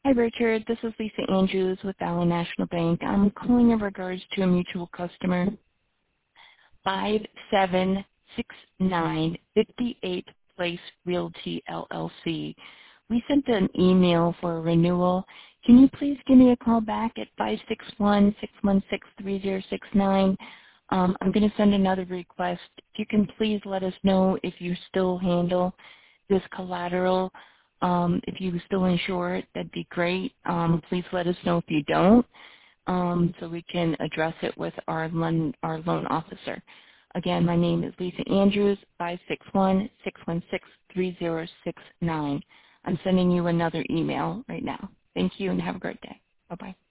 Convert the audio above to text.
Hi, Richard. This is Lisa Andrews with Valley National Bank. I'm calling in regards to a mutual customer, 5769 58th Place Realty LLC. We sent an email for a renewal. Can you please give me a call back at 561-616-3069? I'm going to send another request. If you can please let us know if you still handle this collateral. If you still insure it, that'd be great. Please let us know if you don't, so we can address it with our loan officer. Again, my name is Lisa Andrews, 561-616-3069. I'm sending you another email right now. Thank you and have a great day. Bye-bye.